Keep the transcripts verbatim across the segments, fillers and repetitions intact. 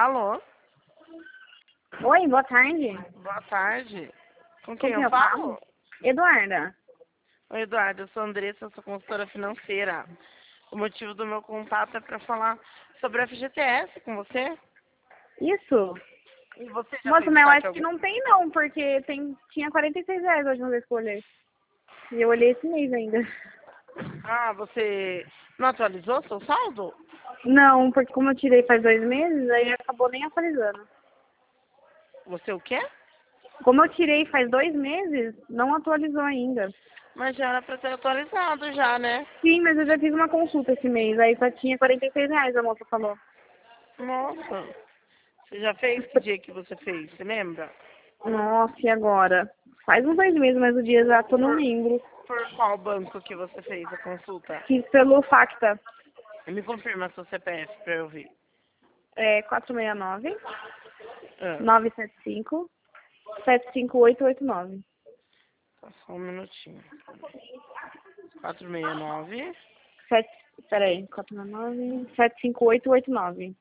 Alô? Oi, boa tarde. Boa tarde. Com Com quem quem eu eu falo? falo? Eduarda. Oi, Eduardo. Eu sou a Andressa, eu sou consultora financeira. O motivo do meu contato é para falar sobre a F G T S com você. Isso. E você já Moça, fez mas eu parte acho que algum... não tem não, porque tem, tinha quarenta e seis reais a última vez que eu olhei. E eu olhei esse mês ainda. Ah, você não atualizou seu saldo? Não, porque como eu tirei faz dois meses, aí acabou nem atualizando. Você o quê? Como eu tirei faz dois meses, não atualizou ainda. Mas já era para ter atualizado já, né? Sim, mas eu já fiz uma consulta esse mês, aí só tinha quarenta e seis reais, a moça falou. Nossa. Você já fez? Que dia que você fez? Você lembra? Nossa, e agora? Faz uns dois meses, mas o dia exato eu não Por, lembro. por qual banco que você fez a consulta? Fiz pelo Facta. Me confirma seu C P F para eu ver. É quatro seis nove, Ah, nove sete cinco, sete cinco oito oito nove. tá só um minutinho. quatro seis nove. Sete, peraí, quatro seis nove, sete cinco oito oito nove.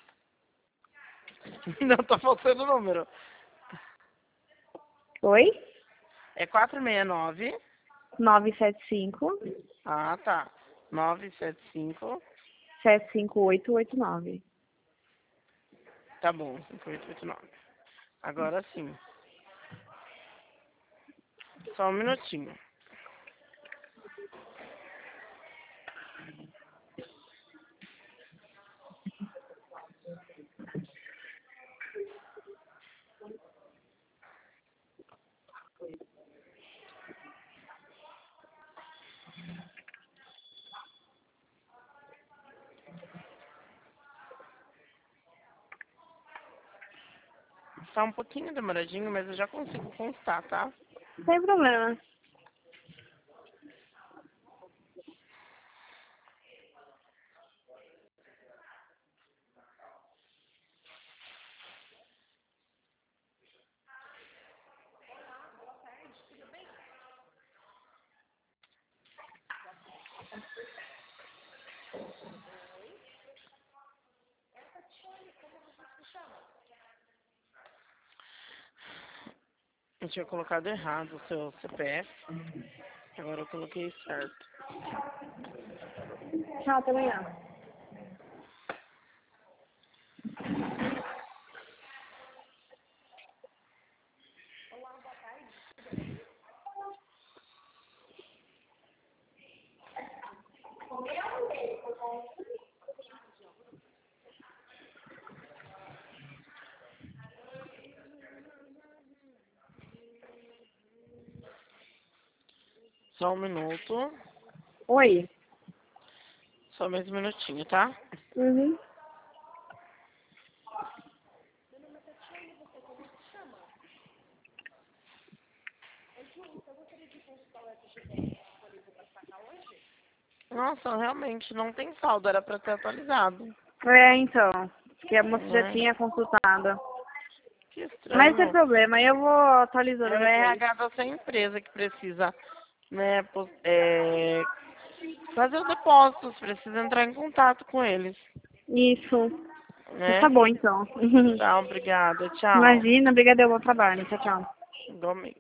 Não, tá faltando o número. Oi? É quatro seis nove. nove sete cinco, Ah, tá. nove sete cinco. sete cinco oito oito nove. Tá bom, cinco oito oito nove. Agora sim. Só um minutinho. Tá um pouquinho demoradinho, mas eu já consigo constar, tá? Sem problema. Eu tinha colocado errado o seu C P F. Agora eu coloquei certo. Tchau, até amanhã. Só um minuto. Oi? Só mais um minutinho, tá? Uhum. Nossa, realmente não tem saldo, era pra ter atualizado. É, então. Que a moça já Né? tinha consultado. Que Mas sem estranho. problema, aí eu vou É atualizando o depois. R H da sua empresa que precisa, né, pos- é, fazer os depósitos, precisa entrar em contato com eles, Isso. Tá né? bom, então. Tá, obrigada. Tchau. Imagina, obrigada, bom trabalho. Tchau, tchau. Igualmente.